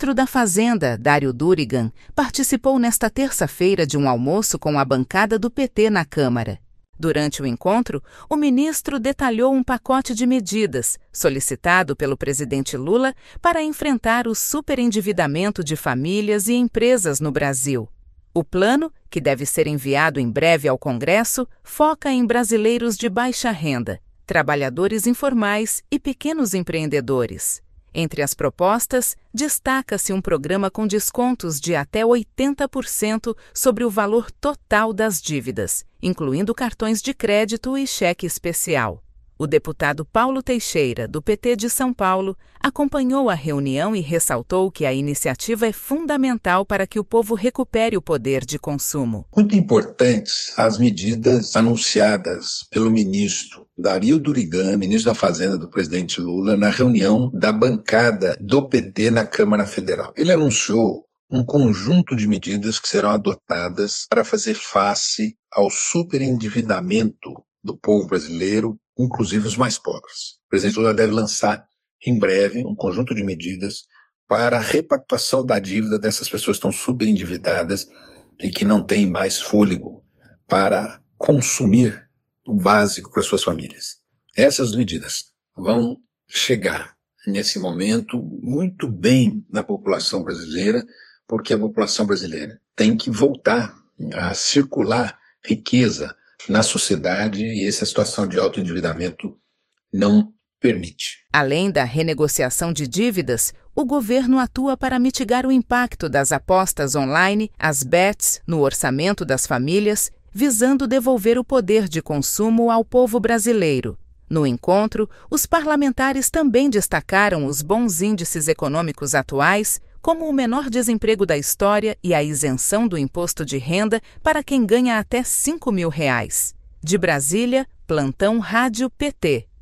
ministro da Fazenda, Dário Durigan, participou nesta terça-feira de um almoço com a bancada do PT na Câmara. Durante o encontro, o ministro detalhou um pacote de medidas solicitado pelo presidente Lula para enfrentar o superendividamento de famílias e empresas no Brasil. O plano, que deve ser enviado em breve ao Congresso, foca em brasileiros de baixa renda, trabalhadores informais e pequenos empreendedores. Entre as propostas, destaca-se um programa com descontos de até 80% sobre o valor total das dívidas, incluindo cartões de crédito e cheque especial. O deputado Paulo Teixeira, do PT de São Paulo, acompanhou a reunião e ressaltou que a iniciativa é fundamental para que o povo recupere o poder de consumo. Muito importantes as medidas anunciadas pelo ministro Dário Durigan, ministro da Fazenda do presidente Lula, na reunião da bancada do PT na Câmara Federal. Ele anunciou um conjunto de medidas que serão adotadas para fazer face ao superendividamento do povo brasileiro, inclusive os mais pobres. O presidente Lula deve lançar em breve um conjunto de medidas para a repactuação da dívida dessas pessoas que estão superendividadas e que não têm mais fôlego para consumir o básico para suas famílias. Essas medidas vão chegar nesse momento muito bem na população brasileira, porque a população brasileira tem que voltar a circular riqueza na sociedade e essa situação de autoendividamento não permite. Além da renegociação de dívidas, o governo atua para mitigar o impacto das apostas online, as bets, no orçamento das famílias, visando devolver o poder de consumo ao povo brasileiro. No encontro, os parlamentares também destacaram os bons índices econômicos atuais, como o menor desemprego da história e a isenção do imposto de renda para quem ganha até R$ 5.000. De Brasília, Plantão Rádio PT.